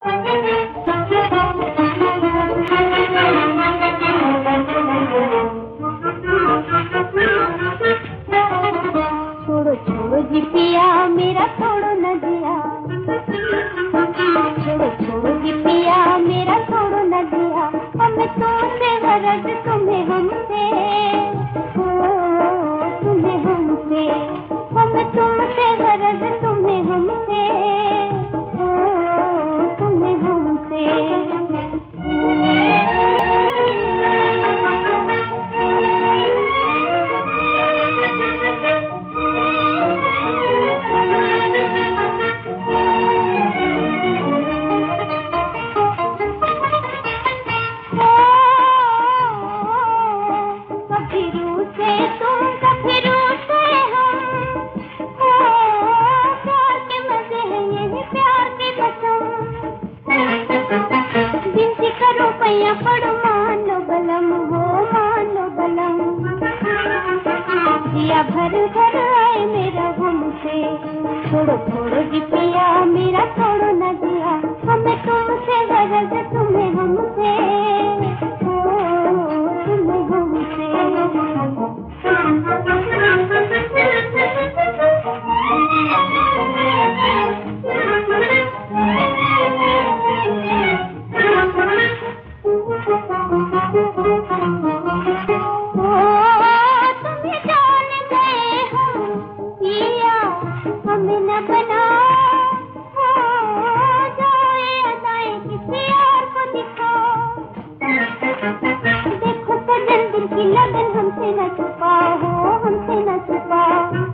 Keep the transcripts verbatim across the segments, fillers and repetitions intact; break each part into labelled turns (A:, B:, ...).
A: छोड़ो छोड़ो जी पिया मेरा छोड़ो न दिया, छोड़ो छोड़ो जी पिया मेरा छोड़ो न दिया, हमें तुमसे गरज तुम्हें हमसे, ओ तुम्हें हमसे, हमें तुमसे गरज तुम्हें हमसे, ओ तुम्हें हमसे। रुपया पड़ो मान लो बलम, हो मान लो बलम, दिया भर भर आए मेरा हमसे। छोड़ो छोड़ो जी पिया मेरा छोड़ो न दिया, हमें तुमसे गरज तुम्हें हमसे, ओ तुम्हें हमसे। लगन हमसे न छुपा हो, हमसे न छुपा,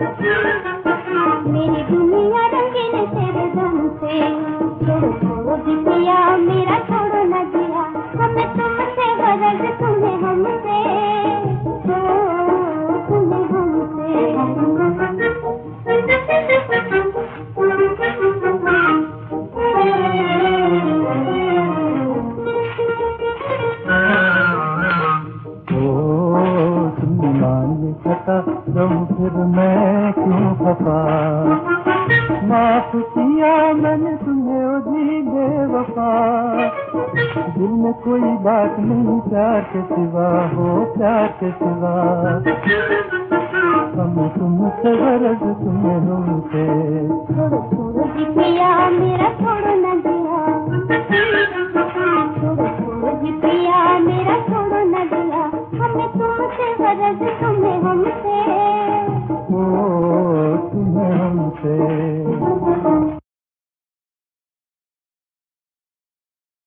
A: मेरी दुनिया रंगीन तेरे दम से। छोड़ो छोड़ो जी पिया मेरा छोड़ो न दिया, हमें तुमसे गरज तुम्हें हमसे, ओ तुम्हें हमसे।
B: जाऊं फिर मैं क्यों खफा, माफ किया मैंने तुम्हें ओ जी बेवफा, दिल में कोई बात नहीं प्यार के सिवा, हो प्यार के सिवा, हम तुमसे गरज तुम्हें हमसे।
A: छोड़ो छोड़ो जी पिया